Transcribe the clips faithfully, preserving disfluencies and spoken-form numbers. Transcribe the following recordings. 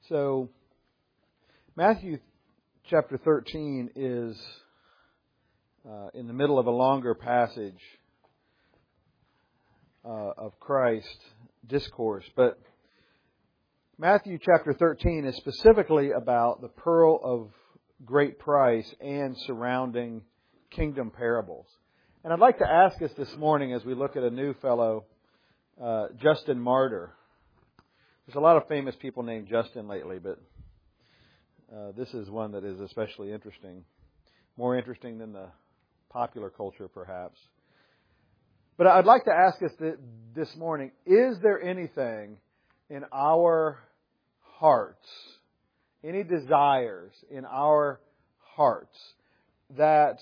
So, Matthew chapter thirteen is uh, in the middle of a longer passage uh, of Christ discourse. But Matthew chapter thirteen is specifically about the pearl of great price and surrounding kingdom parables. And I'd like to ask us this morning as we look at a new fellow, uh, Justin Martyr. There's a lot of famous people named Justin lately, but uh, this is one that is especially interesting. More interesting than the popular culture, perhaps. But I'd like to ask us th- this morning, is there anything in our hearts, any desires in our hearts that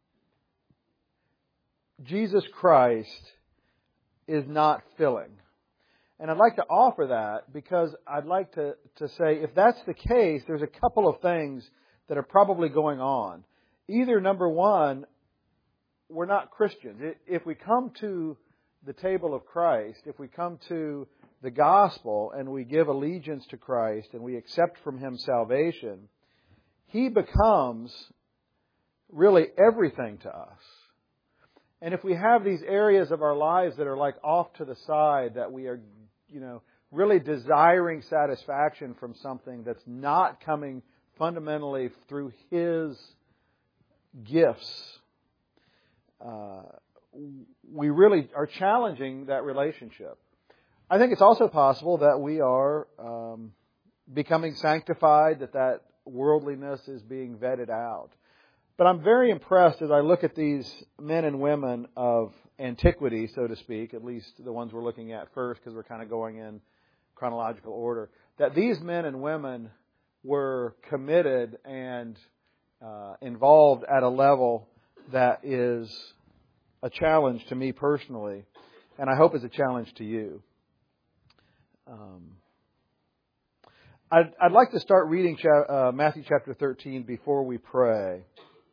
Jesus Christ is not filling? And I'd like to offer that because I'd like to, to say, if that's the case, there's a couple of things that are probably going on. Either, number one, we're not Christians. If we come to the table of Christ, if we come to the gospel and we give allegiance to Christ and we accept from Him salvation, He becomes really everything to us. And if we have these areas of our lives that are like off to the side, that we are, you know, really desiring satisfaction from something that's not coming fundamentally through His gifts, uh, we really are challenging that relationship. I think it's also possible that we are um, becoming sanctified, that that worldliness is being vetted out. But I'm very impressed as I look at these men and women of antiquity, so to speak, at least the ones we're looking at first because we're kind of going in chronological order, that these men and women were committed and uh, involved at a level that is a challenge to me personally, and I hope is a challenge to you. Um, I'd, I'd like to start reading cha- uh, Matthew chapter thirteen before we pray.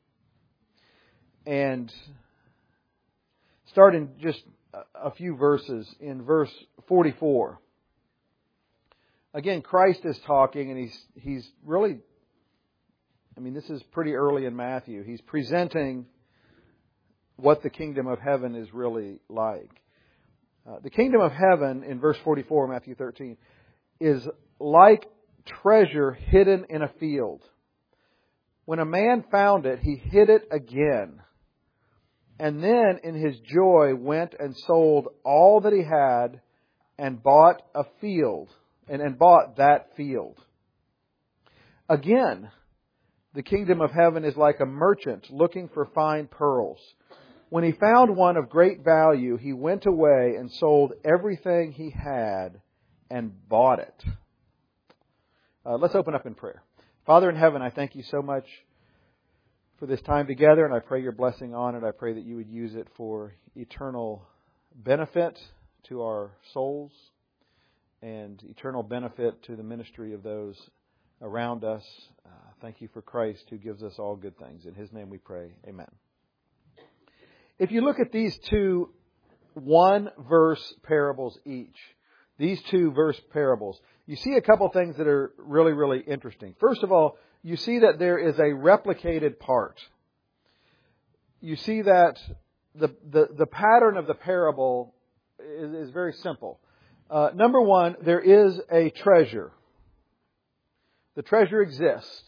And start in just a few verses. In verse forty-four. Again, Christ is talking and he's he's really, I mean, this is pretty early in Matthew. He's presenting what the kingdom of heaven is really like. Uh, the kingdom of heaven, in verse forty-four, Matthew thirteen, is like treasure hidden in a field. When a man found it, he hid it again. And then in his joy went and sold all that he had and bought a field, and, and bought that field. Again, the kingdom of heaven is like a merchant looking for fine pearls. When he found one of great value, he went away and sold everything he had and bought it. Uh, let's open up in prayer. Father in heaven, I thank you so much for this time together, and I pray your blessing on it. I pray that you would use it for eternal benefit to our souls and eternal benefit to the ministry of those around us. Uh, thank you for Christ who gives us all good things. In His name we pray. Amen. If you look at these two one-verse parables each, these two verse parables, you see a couple things that are really, really interesting. First of all, you see that there is a replicated part. You see that the the, the pattern of the parable is, is very simple. Uh, number one, there is a treasure. The treasure exists.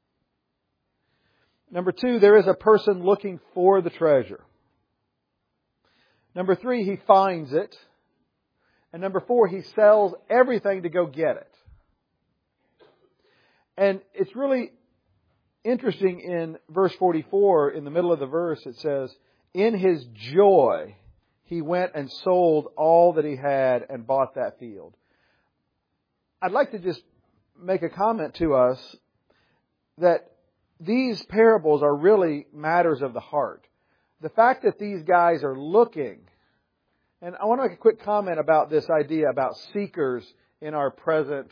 Number two, there is a person looking for the treasure. Number three, he finds it. And number four, he sells everything to go get it. And it's really interesting in verse forty-four, in the middle of the verse, it says, in his joy, he went and sold all that he had and bought that field. I'd like to just make a comment to us that these parables are really matters of the heart. The fact that these guys are looking, and I want to make a quick comment about this idea about seekers in our present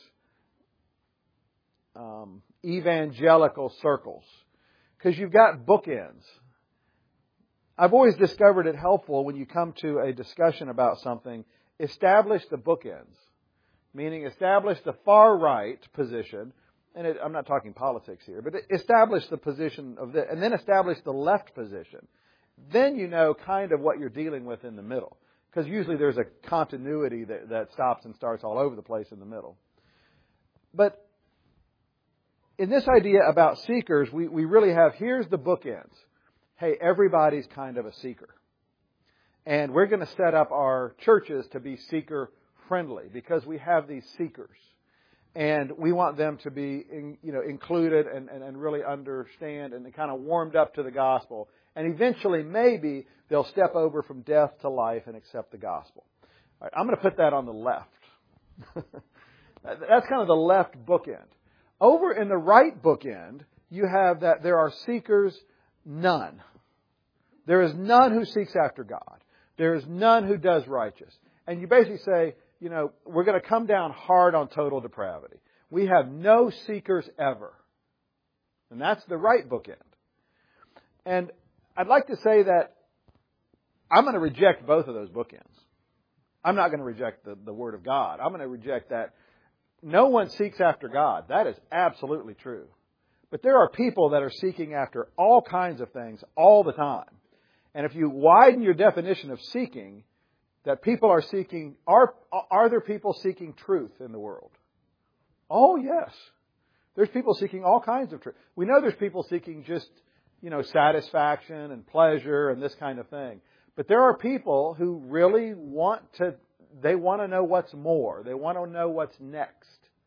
Um, evangelical circles, because you've got bookends. I've always discovered it helpful when you come to a discussion about something, establish the bookends. meaning establish the far right position, and it, I'm not talking politics here, but establish the position of this, and then establish the left position. Then you know kind of what you're dealing with in the middle. Because usually there's a continuity that, that stops and starts all over the place in the middle. But in this idea about seekers, we, we really have, here's the bookends. Hey, everybody's kind of a seeker. And we're going to set up our churches to be seeker-friendly because we have these seekers. And we want them to be in, you know, included and, and, and really understand and kind of warmed up to the gospel. And eventually, maybe, they'll step over from death to life and accept the gospel. All right, I'm going to put that on the left. That's kind of the left bookend. Over in the right bookend, you have that there are seekers, none. There is none who seeks after God. There is none who does righteous. And you basically say, you know, we're going to come down hard on total depravity. We have no seekers ever. And that's the right bookend. And I'd like to say that I'm going to reject both of those bookends. I'm not going to reject the, the Word of God. I'm going to reject that no one seeks after God. That is absolutely true. But there are people that are seeking after all kinds of things all the time. And if you widen your definition of seeking, that people are seeking, are, are there people seeking truth in the world? Oh, yes. There's people seeking all kinds of truth. We know there's people seeking just, you know, satisfaction and pleasure and this kind of thing. But there are people who really want to, they want to know what's more. They want to know what's next.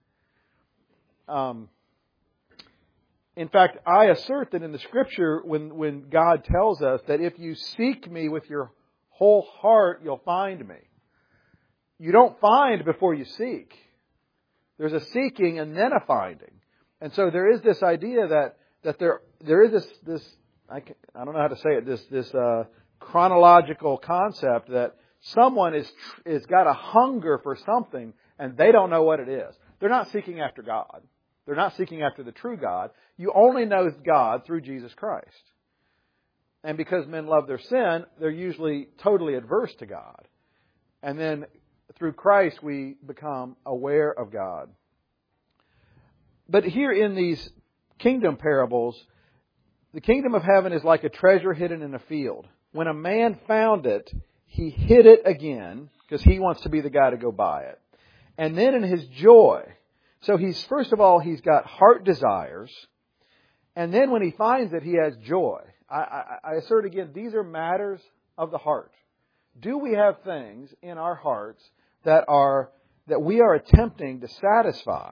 Um, in fact, I assert that in the Scripture, when, when God tells us that if you seek me with your whole heart, you'll find me. You don't find before you seek. There's a seeking and then a finding. And so there is this idea that, that there, there is this, this I, can, I don't know how to say it, this, this, uh, chronological concept that someone is is got a hunger for something and they don't know what it is. They're not seeking after God. They're not seeking after the true God. You only know God through Jesus Christ. And because men love their sin, they're usually totally adverse to God. And then through Christ we become aware of God. But here in these kingdom parables, the kingdom of heaven is like a treasure hidden in a field. When a man found it, he hid it again because he wants to be the guy to go buy it. And then in his joy, so he's, first of all, he's got heart desires. And then when he finds it, he has joy. I, I, I assert again, these are matters of the heart. Do we have things in our hearts that are, that we are attempting to satisfy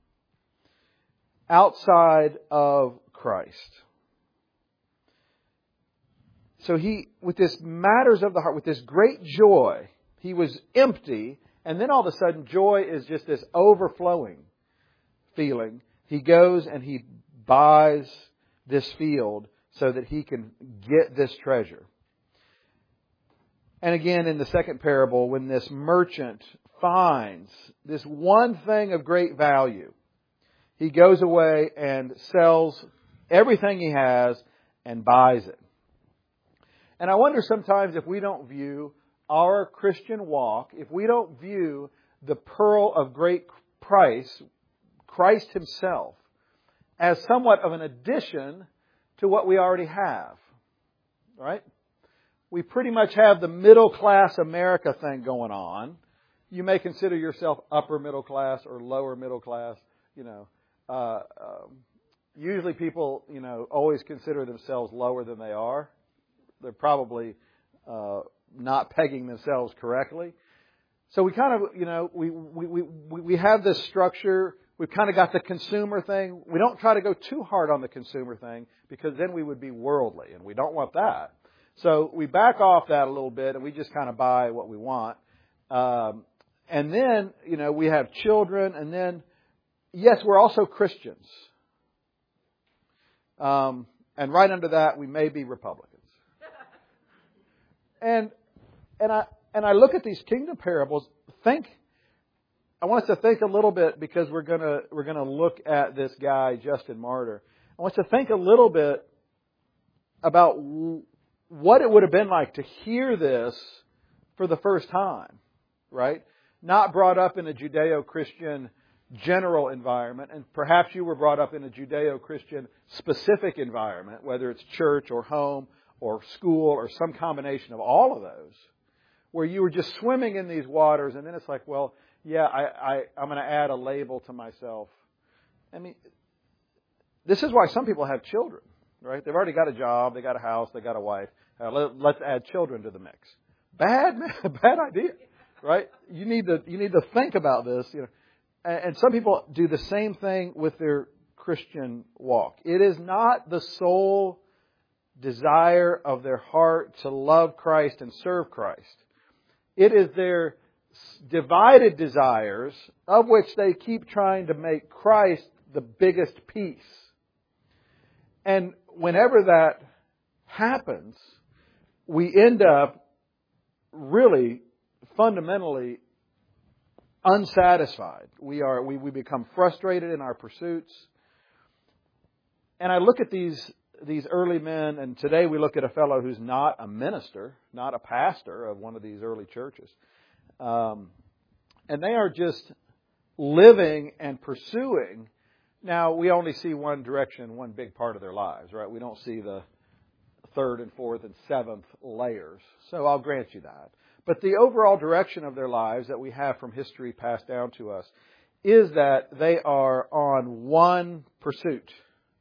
outside of Christ? So he, with this matters of the heart, with this great joy, he was empty, and then all of a sudden joy is just this overflowing feeling. He goes and he buys this field so that he can get this treasure. And again, in the second parable, when this merchant finds this one thing of great value, he goes away and sells everything he has and buys it. And I wonder sometimes if we don't view our Christian walk, if we don't view the pearl of great price, Christ Himself, as somewhat of an addition to what we already have. Right? We pretty much have the middle class America thing going on. You may consider yourself upper middle class or lower middle class. You know, uh, um, usually people, you know, always consider themselves lower than they are. They're probably uh, not pegging themselves correctly. So we kind of, you know, we, we, we, we have this structure. We've kind of got the consumer thing. We don't try to go too hard on the consumer thing because then we would be worldly, and we don't want that. So we back off that a little bit, and we just kind of buy what we want. Um, and then, you know, we have children, and then, yes, we're also Christians. Um, and right under that, we may be Republicans. And and I and I look at these kingdom parables. Think, I want us to think a little bit because we're gonna we're gonna look at this guy Justin Martyr. I want us to think a little bit about what it would have been like to hear this for the first time, right? not brought up in a Judeo-Christian general environment, and perhaps you were brought up in a Judeo-Christian specific environment, whether it's church or home or school or some combination of all of those, where you were just swimming in these waters, and then it's like, well, yeah, I, I, I'm going to add a label to myself. I mean, this is why some people have children, right? They've already got a job, they got a house, they got a wife. Uh, let, let's add children to the mix. Bad, bad idea, right? You need to you need to think about this, you know. And, and some people do the same thing with their Christian walk. It is not the sole desire of their heart to love Christ and serve Christ. It is their divided desires, of which they keep trying to make Christ the biggest piece. And whenever that happens, we end up really fundamentally unsatisfied. We are we, we become frustrated in our pursuits. And I look at these these early men, and today we look at a fellow who's not a minister, not a pastor of one of these early churches. Um, and they are just living and pursuing. Now, we only see one direction, one big part of their lives, right? We don't see the third and fourth and seventh layers. So I'll grant you that. But the overall direction of their lives that we have from history passed down to us is that they are on one pursuit.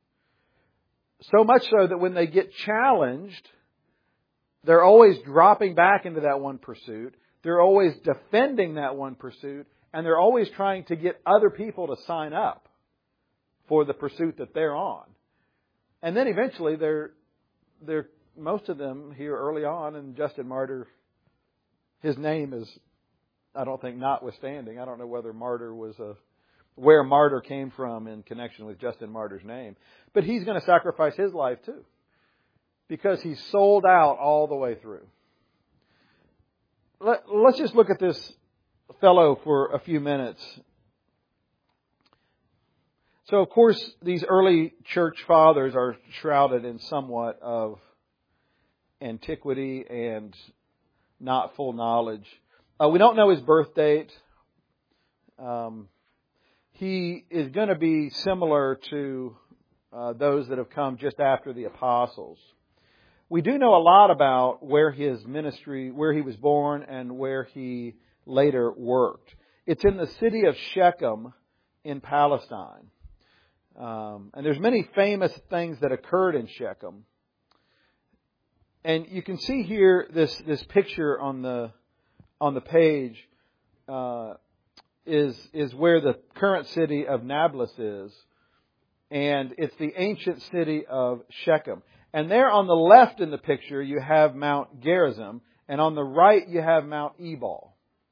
So much so that when they get challenged, they're always dropping back into that one pursuit. They're always defending that one pursuit. And they're always trying to get other people to sign up for the pursuit that they're on. And then eventually they're, they're most of them here early on, and Justin Martyr, his name is, I don't think, notwithstanding. I don't know whether Martyr was a, where Martyr came from in connection with Justin Martyr's name. But he's going to sacrifice his life too, because he's sold out all the way through. Let, let's just look at this fellow for a few minutes. So, of course, these early church fathers are shrouded in somewhat of antiquity and not full knowledge. Uh, we don't know his birth date. Um, he is going to be similar to uh, those that have come just after the apostles. We do know a lot about where his ministry, where he was born, and where he later worked. It's in the city of Shechem in Palestine. Um, and there's many famous things that occurred in Shechem. And you can see here this, this picture on the on the page uh, is is where the current city of Nablus is, and it's the ancient city of Shechem. And there on the left in the picture you have Mount Gerizim, and on the right you have Mount Ebal.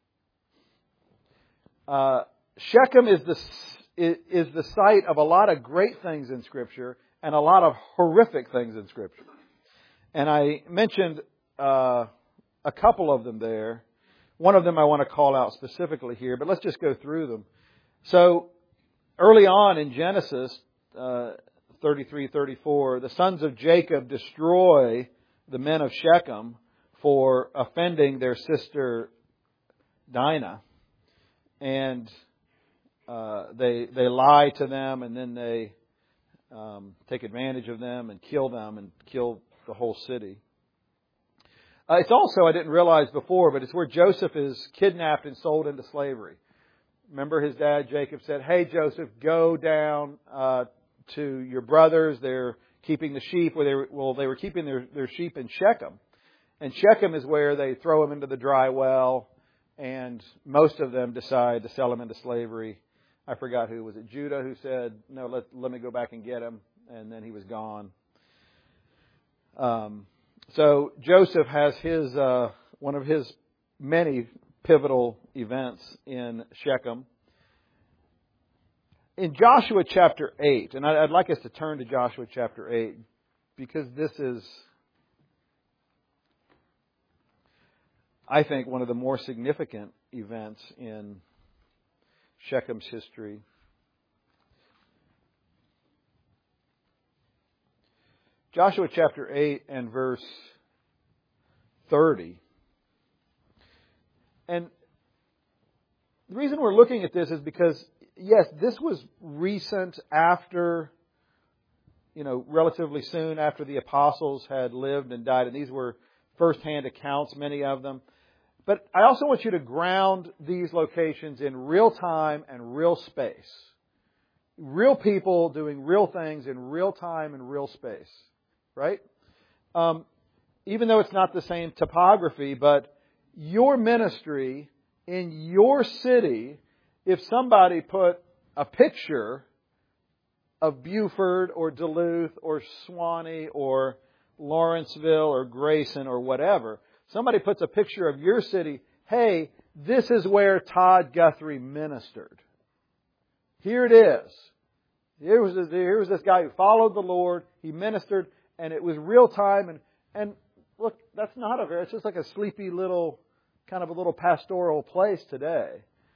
Uh, Shechem is the is the site of a lot of great things in Scripture and a lot of horrific things in Scripture. And I mentioned uh, a couple of them there. One of them I want to call out specifically here, but let's just go through them. So early on in Genesis uh, thirty-three thirty-four, the sons of Jacob destroy the men of Shechem for offending their sister Dinah. And uh, they they lie to them, and then they um, take advantage of them and kill them and kill the whole city. Uh, it's also, I didn't realize before, but it's where Joseph is kidnapped and sold into slavery. Remember his dad Jacob said, "Hey Joseph, go down uh, to your brothers. They're keeping the sheep." Where they were, well, they were keeping their, their sheep in Shechem. And Shechem is where they throw him into the dry well. And most of them decide to sell him into slavery. I forgot who. Was it Judah who said, "No, let, let me go back and get him." And then he was gone. Um, so Joseph has his uh, one of his many pivotal events in Shechem. In Joshua chapter eight, and I'd like us to turn to Joshua chapter eight, because this is, I think, one of the more significant events in Shechem's history. Joshua chapter eight and verse thirty. And the reason we're looking at this is because, yes, this was recent after, you know, relatively soon after the apostles had lived and died. And these were first-hand accounts, many of them. But I also want you to ground these locations in real time and real space. Real people doing real things in real time and real space. Right? Um, even though it's not the same topography, but your ministry in your city, if somebody put a picture of Buford or Duluth or Swanee or Lawrenceville or Grayson or whatever, somebody puts a picture of your city, hey, this is where Todd Guthrie ministered. Here it is. Here was, this, here was this guy who followed the Lord, he ministered, and it was real time. And, and look, that's not a very, it's just like a sleepy little, kind of a little pastoral place today.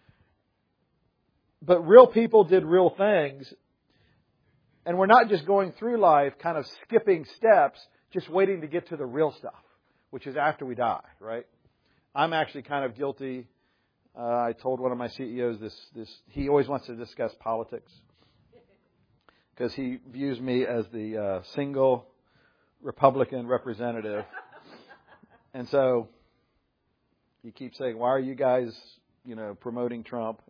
But real people did real things. And we're not just going through life kind of skipping steps, just waiting to get to the real stuff, which is after we die, right? I'm actually kind of guilty. Uh, I told one of my C E Os this, this, he always wants to discuss politics because he views me as the uh, single Republican representative. And so he keeps saying, why are you guys, you know, promoting Trump?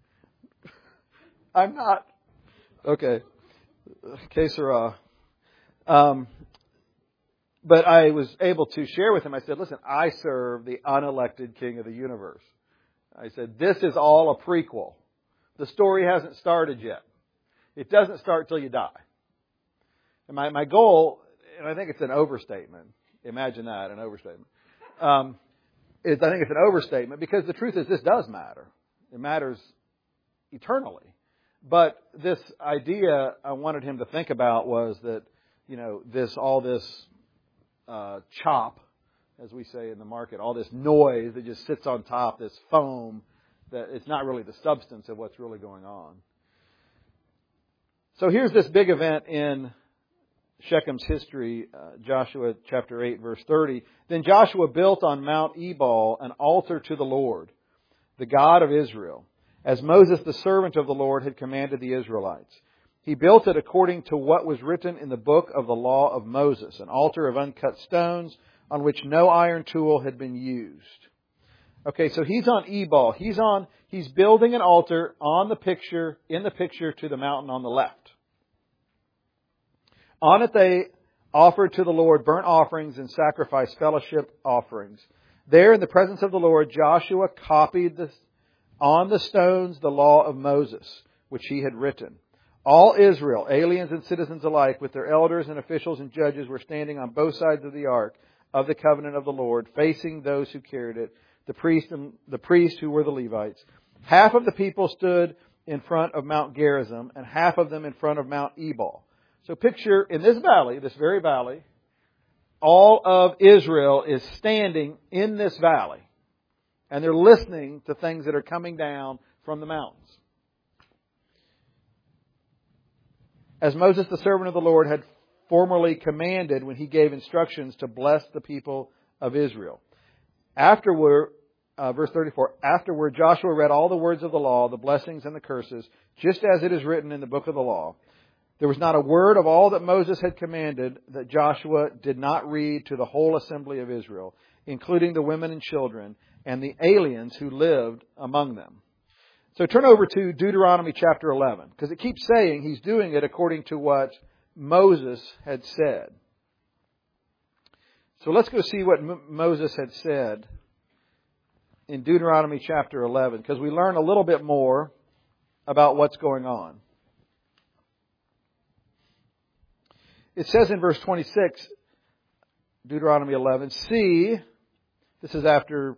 I'm not. Okay. Que sera. Um, but I was able to share with him, I said, listen, I serve the unelected king of the universe. I said, this is all a prequel. The story hasn't started yet. It doesn't start till you die. And my, my goal, and I think it's an overstatement. Imagine that, an overstatement. Um, is I think it's an overstatement because the truth is this does matter. It matters eternally. But this idea I wanted him to think about was that, you know, this, all this uh, chop, as we say in the market, all this noise that just sits on top, this foam, that it's not really the substance of what's really going on. So here's this big event in Shechem's history, uh, Joshua chapter eight, verse thirty. Then Joshua built on Mount Ebal an altar to the Lord, the God of Israel, as Moses, the servant of the Lord, had commanded the Israelites. He built it according to what was written in the book of the law of Moses, an altar of uncut stones on which no iron tool had been used. Okay, so he's on Ebal. He's on, he's building an altar on the picture, in the picture to the mountain on the left. On it they offered to the Lord burnt offerings and sacrificed fellowship offerings. There in the presence of the Lord, Joshua copied the on the stones the law of Moses, which he had written. All Israel, aliens and citizens alike, with their elders and officials and judges, were standing on both sides of the ark of the covenant of the Lord, facing those who carried it, the priests and the priests who were the Levites. Half of the people stood in front of Mount Gerizim, and half of them in front of Mount Ebal. So picture in this valley, this very valley, all of Israel is standing in this valley. And they're listening to things that are coming down from the mountains. As Moses, the servant of the Lord, had formerly commanded when he gave instructions to bless the people of Israel. Afterward, uh, verse thirty-four, afterward Joshua read all the words of the law, the blessings and the curses, just as it is written in the book of the law. There was not a word of all that Moses had commanded that Joshua did not read to the whole assembly of Israel, including the women and children, and the aliens who lived among them. So turn over to Deuteronomy chapter eleven, because it keeps saying he's doing it according to what Moses had said. So let's go see what M- Moses had said in Deuteronomy chapter eleven, because we learn a little bit more about what's going on. It says in verse twenty-six, Deuteronomy eleven, see, this is after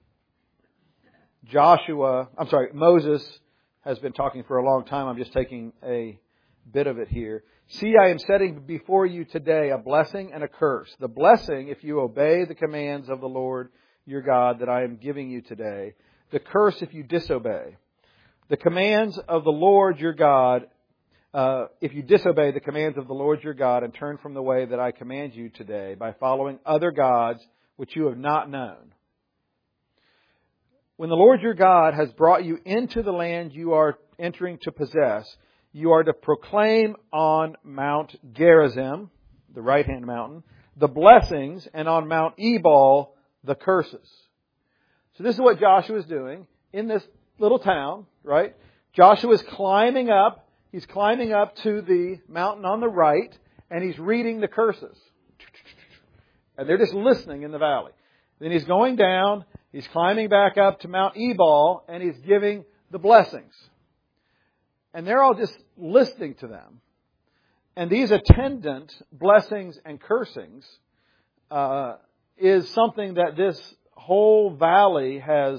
Joshua, I'm sorry, Moses has been talking for a long time. I'm just taking a bit of it here. See, I am setting before you today a blessing and a curse. The blessing, if you obey the commands of the Lord your God that I am giving you today. The curse, if you disobey. The commands of the Lord your God, uh, if you disobey the commands of the Lord your God and turn from the way that I command you today by following other gods which you have not known. when the Lord your God has brought you into the land you are entering to possess, you are to proclaim on Mount Gerizim, the right-hand mountain, the blessings, and on Mount Ebal, the curses. So this is what Joshua is doing in this little town, right? Joshua is climbing up. He's climbing up to the mountain on the right, and he's reading the curses. And they're just listening in the valley. Then he's going down. He's climbing back up to Mount Ebal, and he's giving the blessings. And they're all just listening to them. And these attendant blessings and cursings uh, is something that this whole valley has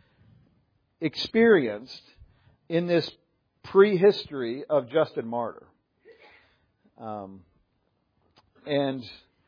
experienced in this prehistory of Justin Martyr. Um, and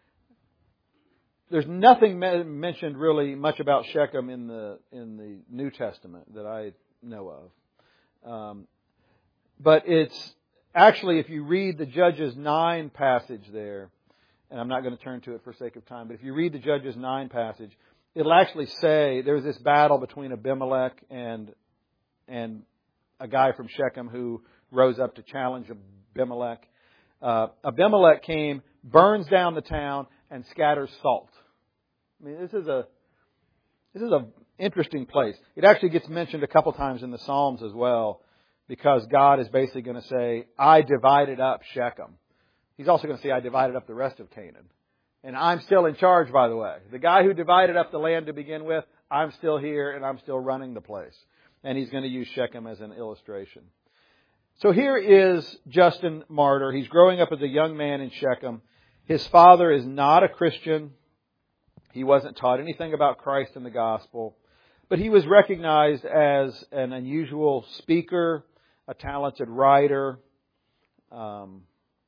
there's nothing me- mentioned really much about Shechem in the in the New Testament that I know of. Um, but it's actually, if you read the Judges nine passage there, and I'm not going to turn to it for sake of time, but if you read the Judges nine passage, it'll actually say there's this battle between Abimelech and and a guy from Shechem who rose up to challenge Abimelech. Uh, Abimelech came, burns down the town, and scatters salt. I mean, this is a this is an interesting place. It actually gets mentioned a couple times in the Psalms as well, because God is basically going to say, I divided up Shechem. He's also going to say, I divided up the rest of Canaan. And I'm still in charge, by the way. The guy who divided up the land to begin with, I'm still here and I'm still running the place. And he's going to use Shechem as an illustration. So here is Justin Martyr. He's growing up as a young man in Shechem. His father is not a Christian. He wasn't taught anything about Christ and the gospel. But he was recognized as an unusual speaker, a talented writer. Um,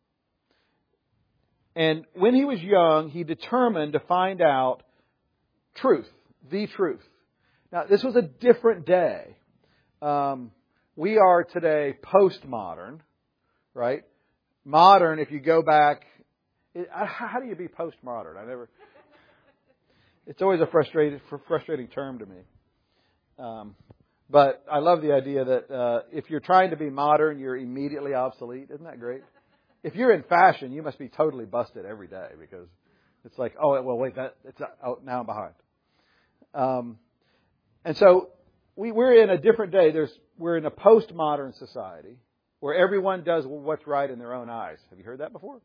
and when he was young, he determined to find out truth, the truth. Now, this was a different day. Um, we are today postmodern, right? Modern, if you go back, it, how do you be postmodern? I never. It's always a frustrating, frustrating term to me. Um, but I love the idea that uh, if you're trying to be modern, you're immediately obsolete. Isn't that great? If you're in fashion, you must be totally busted every day, because it's like, oh, well, wait, that it's oh, now I'm behind. Um, and so we, we're in a different day. There's we're in a postmodern society where everyone does what's right in their own eyes. Have you heard that before?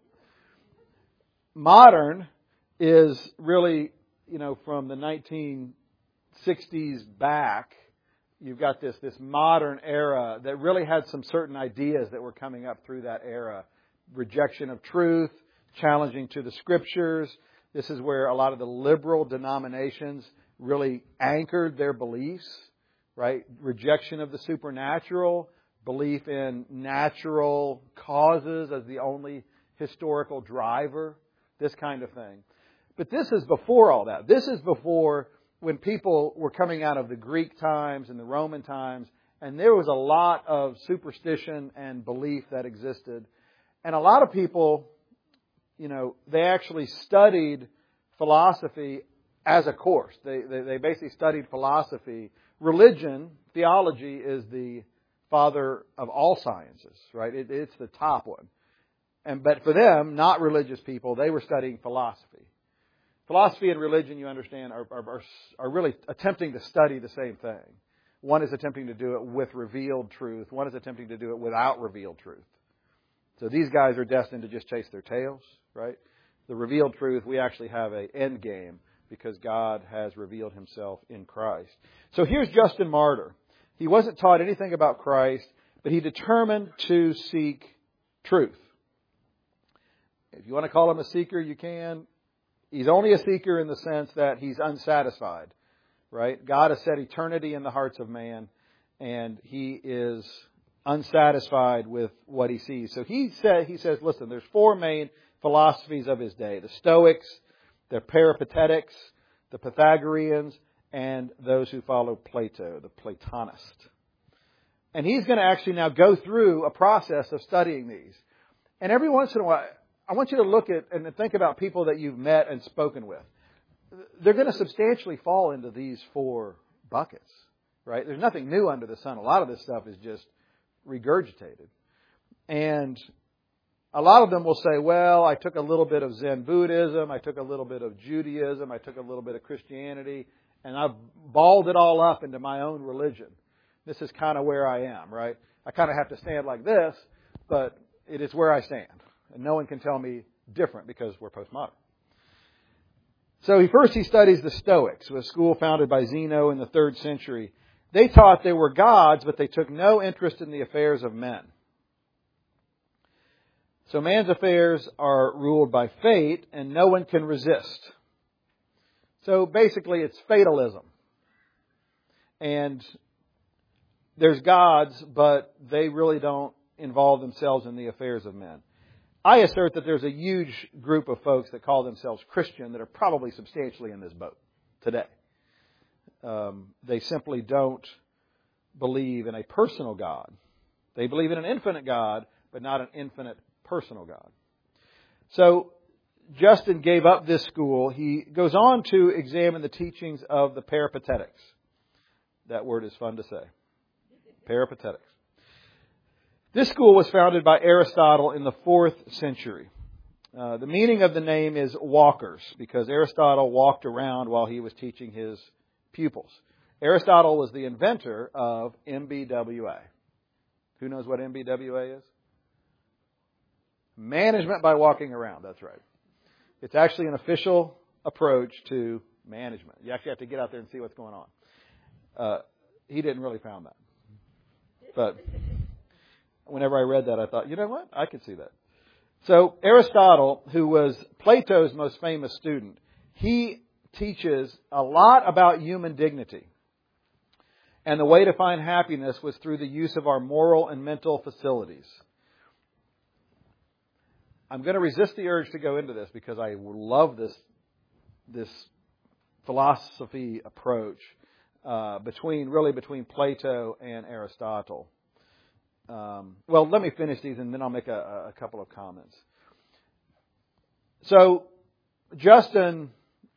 Modern is really, you know, from the nineteen sixties back. You've got this this modern era that really had some certain ideas that were coming up through that era. Rejection of truth, challenging to the Scriptures. This is where a lot of the liberal denominations really anchored their beliefs, right? Rejection of the supernatural, belief in natural causes as the only historical driver, this kind of thing. But this is before all that. This is before when people were coming out of the Greek times and the Roman times, and there was a lot of superstition and belief that existed. And a lot of people, you know, they actually studied philosophy as a course. They, they, they basically studied philosophy. Religion, theology, is the father of all sciences, right? It, it's the top one. And but for them, not religious people, they were studying philosophy. Philosophy and religion, you understand, are, are, are really attempting to study the same thing. One is attempting to do it with revealed truth. One is attempting to do it without revealed truth. So these guys are destined to just chase their tails, right? The revealed truth, we actually have an end game because God has revealed Himself in Christ. So here's Justin Martyr. He wasn't taught anything about Christ, but he determined to seek truth. If you want to call him a seeker, you can. He's only a seeker in the sense that he's unsatisfied, right? God has set eternity in the hearts of man, and he is unsatisfied with what he sees. So he said, he says, listen, there's four main philosophies of his day: the Stoics, the Peripatetics, the Pythagoreans, and those who follow Plato, the Platonist. And he's going to actually now go through a process of studying these. And every once in a while, I want you to look at and think about people that you've met and spoken with. They're going to substantially fall into these four buckets. right? There's nothing new under the sun. A lot of this stuff is just regurgitated. And a lot of them will say, well, I took a little bit of Zen Buddhism, I took a little bit of Judaism, I took a little bit of Christianity, and I've balled it all up into my own religion. This is kind of where I am, right? I kind of have to stand like this, but it is where I stand. And no one can tell me different because we're postmodern. So he first he studies the Stoics, a school founded by Zeno in the third century. They taught they were gods, but they took no interest in the affairs of men. So man's affairs are ruled by fate, and no one can resist. So basically it's fatalism. And there's gods, but they really don't involve themselves in the affairs of men. I assert that there's a huge group of folks that call themselves Christian that are probably substantially in this boat today. Um, they simply don't believe in a personal God. They believe in an infinite God, but not an infinite personal God. So Justin gave up this school. He goes on to examine the teachings of the Peripatetics. That word is fun to say. Peripatetics. This school was founded by Aristotle in the fourth century. Uh, the meaning of the name is walkers, because Aristotle walked around while he was teaching his pupils. Aristotle was the inventor of M B W A. Who knows what M B W A is? Management by walking around, that's right. It's actually an official approach to management. You actually have to get out there and see what's going on. Uh, he didn't really found that. But whenever I read that, I thought, you know what? I could see that. So Aristotle, who was Plato's most famous student, he teaches a lot about human dignity. And the way to find happiness was through the use of our moral and mental facilities. I'm going to resist the urge to go into this because I love this, this philosophy approach uh, between, really between Plato and Aristotle. Um, well, let me finish these and then I'll make a, a couple of comments. So, Justin,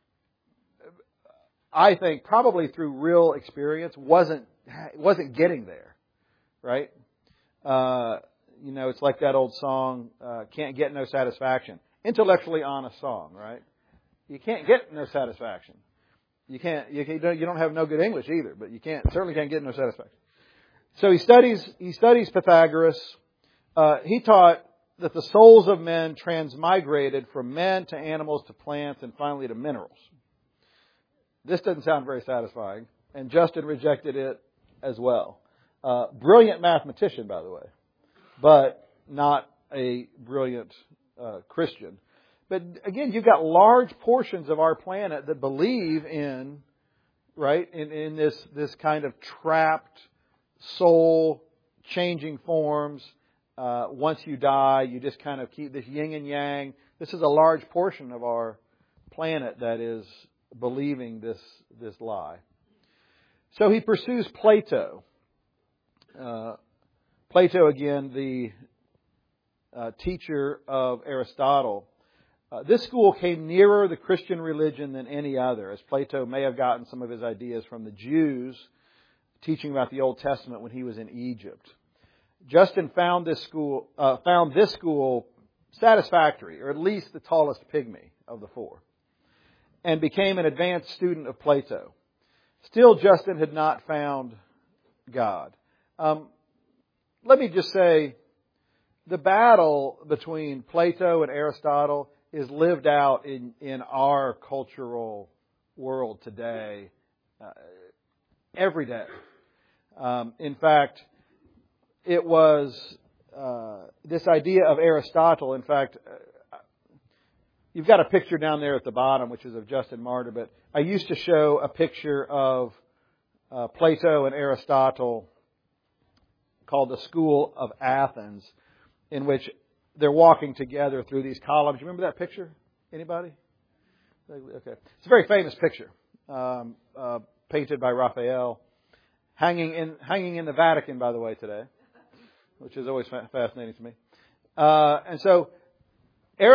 I think probably through real experience, wasn't wasn't getting there, right? Uh, you know, it's like that old song, uh, "Can't Get No Satisfaction." Intellectually honest song, right? You can't get no satisfaction. You can't. You, can't, you don't have no good English either, but you can't certainly can't get no satisfaction. So he studies he studies Pythagoras. Uh, he taught that the souls of men transmigrated from men to animals to plants and finally to minerals. This doesn't sound very satisfying, and Justin rejected it as well. Uh, brilliant mathematician, by the way, but not a brilliant uh, Christian. But again, you've got large portions of our planet that believe in, right, in, in this this kind of trapped soul changing forms. Uh, once you die, you just kind of keep this yin and yang. This is a large portion of our planet that is believing this this lie. So he pursues Plato. Uh, Plato, again, the uh, teacher of Aristotle. Uh, this school came nearer the Christian religion than any other, as Plato may have gotten some of his ideas from the Jews teaching about the Old Testament when he was in Egypt. Justin found this school uh, found this school satisfactory, or at least the tallest pygmy of the four, and became an advanced student of Plato. Still, Justin had not found God. Um, let me just say, the battle between Plato and Aristotle is lived out in, in our cultural world today, uh, every day. Um, in fact, it was uh, this idea of Aristotle. In fact, uh, you've got a picture down there at the bottom, which is of Justin Martyr, but I used to show a picture of uh, Plato and Aristotle called the School of Athens, in which they're walking together through these columns. You remember that picture? Anybody? Okay. It's a very famous picture, um, uh, painted by Raphael, hanging in hanging in the Vatican, by the way, today, which is always fa- fascinating to me. Uh, and so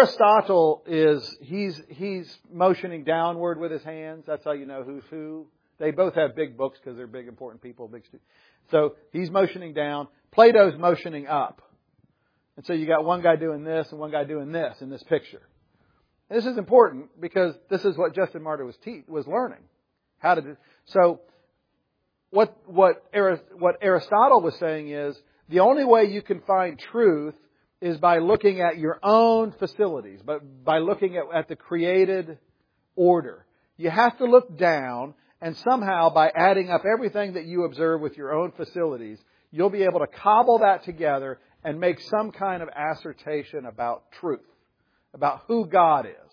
Aristotle is, he's he's motioning downward with his hands. That's how you know who's who. They both have big books because they're big, important people, big students. So he's motioning down. Plato's motioning up. And so you got one guy doing this and one guy doing this in this picture. And this is important because this is what Justin Martyr was te- was learning. How to do. So what what what Aristotle was saying is the only way you can find truth is by looking at your own facilities, but by looking at, at the created order. You have to look down, and somehow by adding up everything that you observe with your own facilities, you'll be able to cobble that together and make some kind of assertion about truth, about who God is.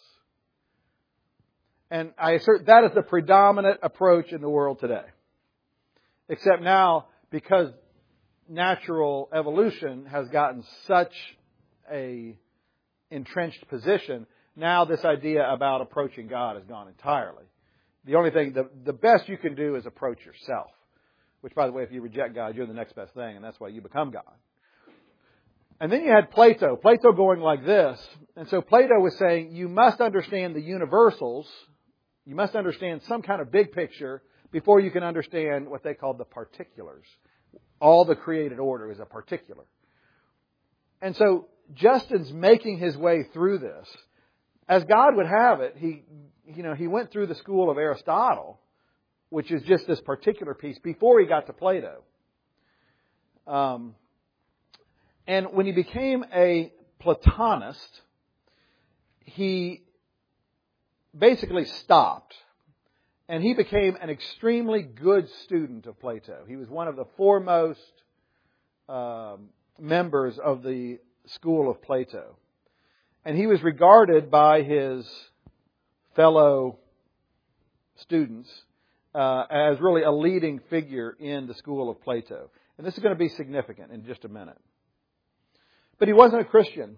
And I assert that is the predominant approach in the world today. Except now, because natural evolution has gotten such a entrenched position, now this idea about approaching God has gone entirely. The only thing, the, the best you can do is approach yourself. Which, by the way, if you reject God, you're the next best thing, and that's why you become God. And then you had Plato. Plato going like this. And so Plato was saying, you must understand the universals. You must understand some kind of big picture before you can understand what they call the particulars. All the created order is a particular. And so Justin's making his way through this. As God would have it, he, you know, he went through the school of Aristotle, which is just this particular piece, before he got to Plato. Um, and when he became a Platonist, he basically stopped. And he became an extremely good student of Plato. He was one of the foremost um, members of the school of Plato. And he was regarded by his fellow students uh, as really a leading figure in the school of Plato. And this is going to be significant in just a minute. But he wasn't a Christian.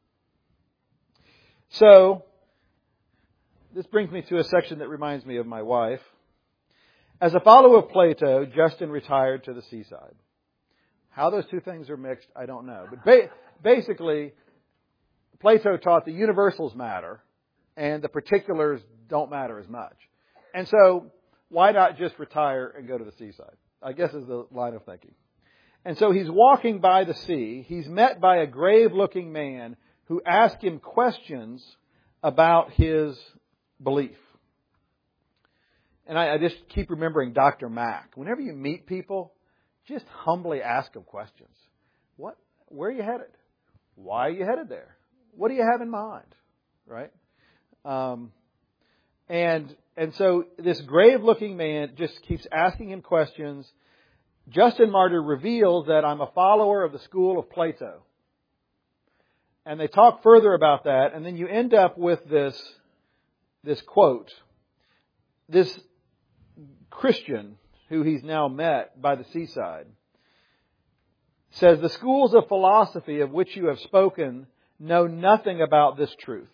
So this brings me to a section that reminds me of my wife. As a follower of Plato, Justin retired to the seaside. How those two things are mixed, I don't know. But ba- basically, Plato taught the universals matter and the particulars don't matter as much. And so, why not just retire and go to the seaside? I guess is the line of thinking. And so he's walking by the sea. He's met by a grave-looking man who asks him questions about his belief. And I, I just keep remembering Doctor Mack. Whenever you meet people, just humbly ask them questions. What? Where are you headed? Why are you headed there? What do you have in mind? Right? Um, and and so this grave-looking man just keeps asking him questions. Justin Martyr reveals that I'm a follower of the school of Plato. And they talk further about that, and then you end up with this, this quote. This Christian, who he's now met by the seaside, says, "The schools of philosophy of which you have spoken know nothing about this truth.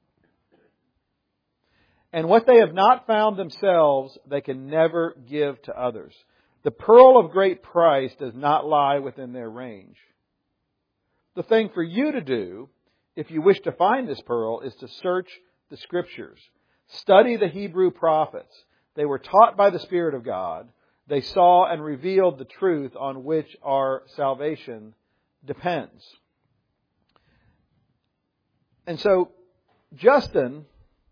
And what they have not found themselves, they can never give to others. The pearl of great price does not lie within their range. The thing for you to do, if you wish to find this pearl, is to search the Scriptures. Study the Hebrew prophets. They were taught by the Spirit of God. They saw and revealed the truth on which our salvation depends." And so, Justin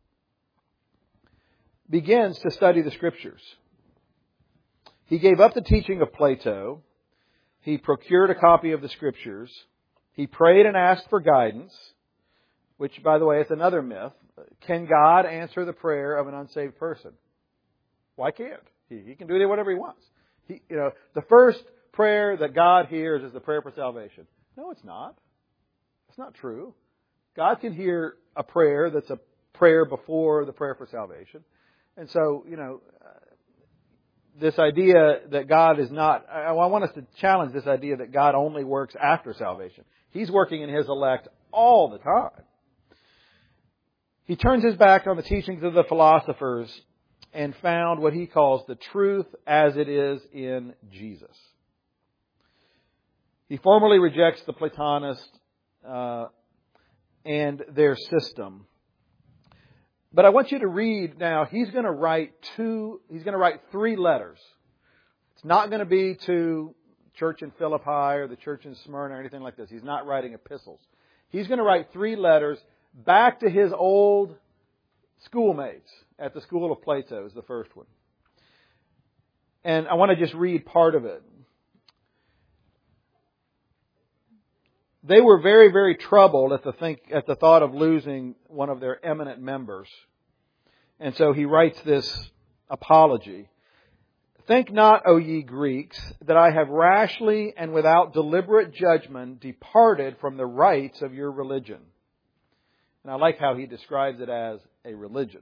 begins to study the Scriptures. He gave up the teaching of Plato. He procured a copy of the Scriptures. He prayed and asked for guidance, which, by the way, is another myth. Can God answer the prayer of an unsaved person? Why can't He? He can do whatever He wants. He, you know, the first prayer that God hears is the prayer for salvation. No, it's not. It's not true. God can hear a prayer that's a prayer before the prayer for salvation. And so, you know, this idea that God is not, I want us to challenge this idea that God only works after salvation. He's working in His elect all the time. He turns his back on the teachings of the philosophers and found what he calls the truth as it is in Jesus. He formally rejects the Platonists uh, and their system. But I want you to read now, he's going to write two, he's going to write three letters. It's not going to be to church in Philippi or the church in Smyrna or anything like this. He's not writing epistles. He's going to write three letters back to his old schoolmates at the school of Plato is the first one. And I want to just read part of it. They were very, very troubled at the think at the thought of losing one of their eminent members. And so he writes this apology. Think not, O ye Greeks, that I have rashly and without deliberate judgment departed from the rites of your religion. And I like how he describes it as a religion.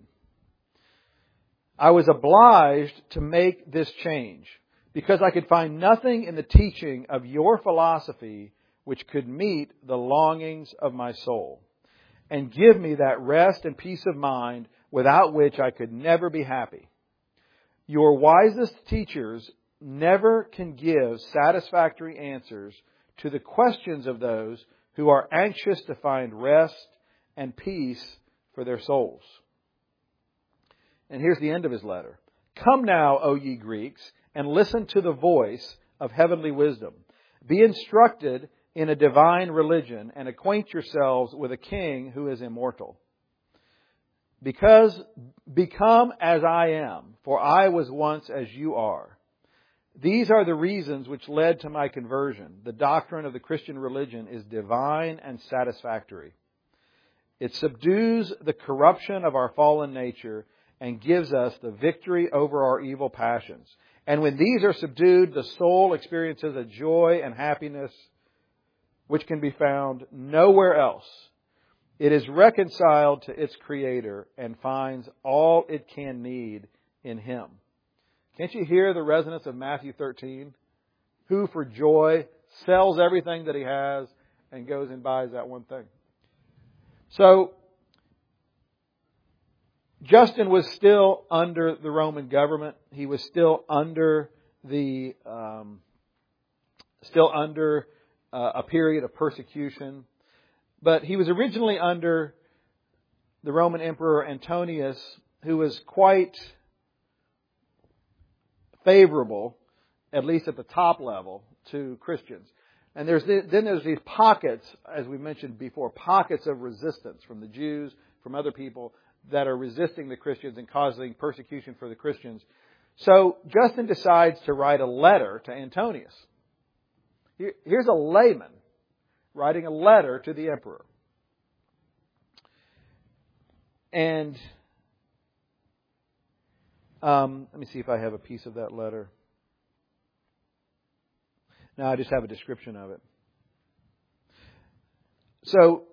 I was obliged to make this change because I could find nothing in the teaching of your philosophy which could meet the longings of my soul and give me that rest and peace of mind without which I could never be happy. Your wisest teachers never can give satisfactory answers to the questions of those who are anxious to find rest and peace for their souls. And here's the end of his letter. Come now, O ye Greeks, and listen to the voice of heavenly wisdom. Be instructed in a divine religion and acquaint yourselves with a king who is immortal. Because become as I am, for I was once as you are. These are the reasons which led to my conversion. The doctrine of the Christian religion is divine and satisfactory. It subdues the corruption of our fallen nature and gives us the victory over our evil passions. And when these are subdued, the soul experiences a joy and happiness which can be found nowhere else. It is reconciled to its Creator and finds all it can need in Him. Can't you hear the resonance of Matthew thirteen? Who for joy sells everything that he has and goes and buys that one thing. So, Justin was still under the Roman government. He was still under the, um, still under uh, a period of persecution. But he was originally under the Roman Emperor Antonius, who was quite favorable, at least at the top level, to Christians. And there's the, then there's these pockets, as we mentioned before, pockets of resistance from the Jews, from other people that are resisting the Christians and causing persecution for the Christians. So Justin decides to write a letter to Antonius. Here, here's a layman writing a letter to the emperor. And um, let me see if I have a piece of that letter. No, I just have a description of it. So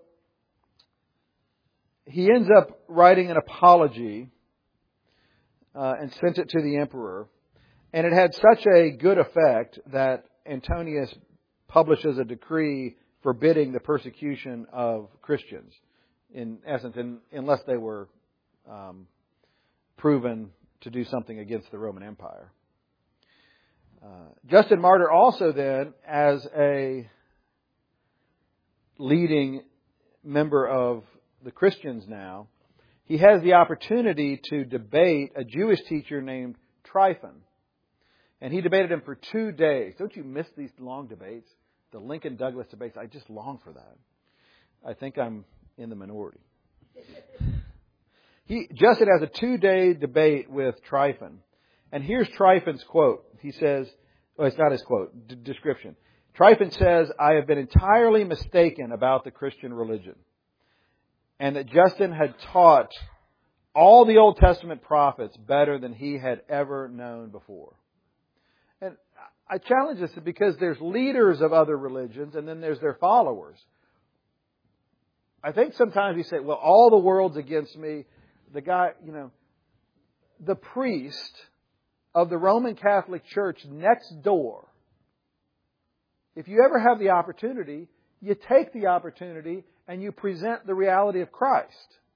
he ends up writing an apology uh, and sent it to the emperor. And it had such a good effect that Antonius publishes a decree forbidding the persecution of Christians, in essence, in, unless they were um, proven to do something against the Roman Empire. Uh, Justin Martyr also then, as a leading member of the Christians now, he has the opportunity to debate a Jewish teacher named Tryphon. And he debated him for two days. Don't you miss these long debates? The Lincoln-Douglas debates, I just long for that. I think I'm in the minority. He, Justin has a two-day debate with Tryphon. And here's Tryphon's quote. He says, well, it's not his quote, d- description. Tryphon says, I have been entirely mistaken about the Christian religion. And that Justin had taught all the Old Testament prophets better than he had ever known before. And I challenge this because there's leaders of other religions and then there's their followers. I think sometimes we say, well, all the world's against me. The guy, you know, the priest of the Roman Catholic Church next door, if you ever have the opportunity, you take the opportunity and you present the reality of Christ.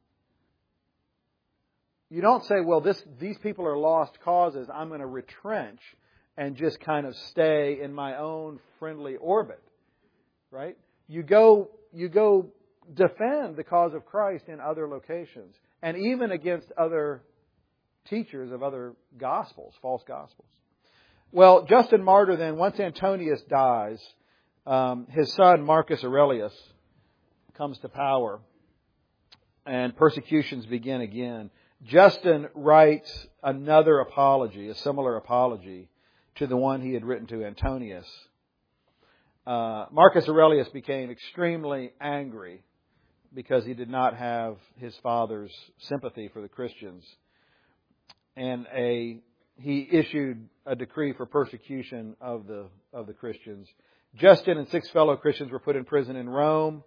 You don't say, well, this, these people are lost causes. I'm going to retrench and just kind of stay in my own friendly orbit. Right? You go, you go defend the cause of Christ in other locations. and even against other teachers of other gospels, false gospels. Well, Justin Martyr then, once Antonius dies, um, his son Marcus Aurelius comes to power, and persecutions begin again. Justin writes another apology, a similar apology to the one he had written to Antonius. Uh, Marcus Aurelius became extremely angry because he did not have his father's sympathy for the Christians. And a he issued a decree for persecution of the of the Christians. Justin and six fellow Christians were put in prison in Rome,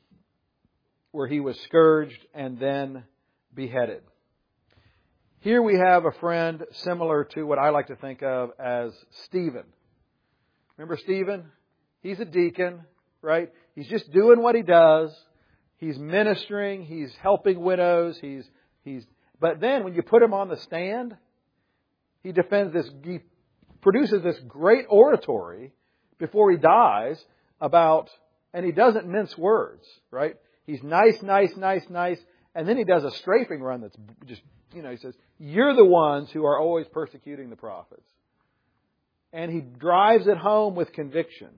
where he was scourged and then beheaded. Here we have a friend similar to what I like to think of as Stephen. Remember Stephen? He's a deacon, right? He's just doing what he does. He's ministering. He's helping widows. He's he's. But then when you put him on the stand, he defends this. He produces this great oratory before he dies about, and he doesn't mince words, right? He's nice, nice, nice, nice, and then he does a strafing run that's just, you know, he says, "You're the ones who are always persecuting the prophets," and he drives it home with conviction.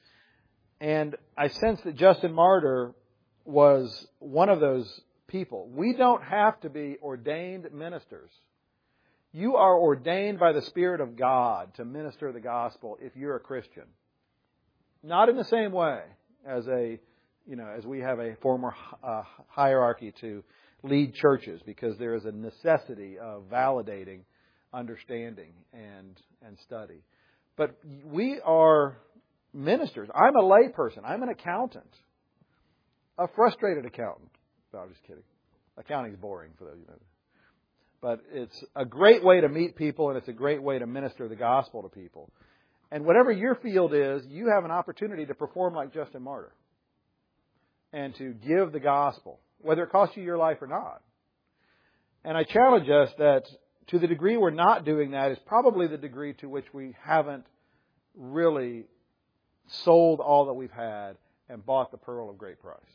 And I sense that Justin Martyr was one of those people. We don't have to be ordained ministers. You are ordained by the Spirit of God to minister the gospel if you're a Christian. Not in the same way as a, you know, as we have a former uh, hierarchy to lead churches, because there is a necessity of validating understanding and and study. But we are ministers. I'm a lay person. I'm an accountant. A frustrated accountant. No, I'm just kidding. Accounting's boring for those of you who know. But it's a great way to meet people, and it's a great way to minister the gospel to people. And whatever your field is, you have an opportunity to perform like Justin Martyr and to give the gospel, whether it costs you your life or not. And I challenge us that to the degree we're not doing that is probably the degree to which we haven't really sold all that we've had and bought the pearl of great price.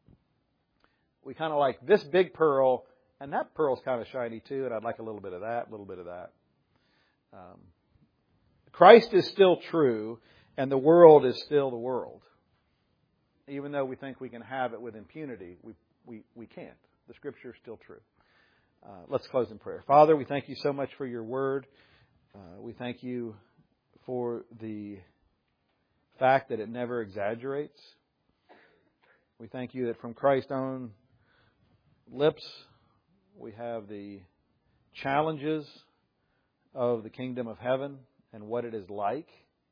We kind of like this big pearl, and that pearl's kind of shiny too, and I'd like a little bit of that, a little bit of that. Um, Christ is still true, and the world is still the world. Even though we think we can have it with impunity, we we, we can't. The Scripture is still true. Uh, let's close in prayer. Father, we thank you so much for your word. Uh, we thank you for the fact that it never exaggerates. We thank you that from Christ's own lips we have the challenges of the kingdom of heaven and what it is like.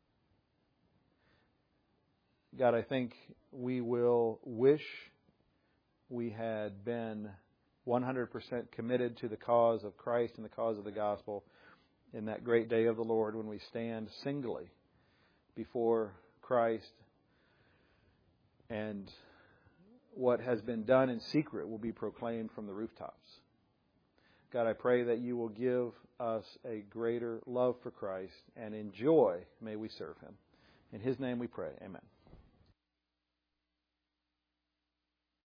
God, I think we will wish we had been one hundred percent committed to the cause of Christ and the cause of the gospel in that great day of the Lord when we stand singly before Christ, and what has been done in secret will be proclaimed from the rooftops. God, I pray that you will give us a greater love for Christ, and in joy may we serve Him. In His name we pray. Amen.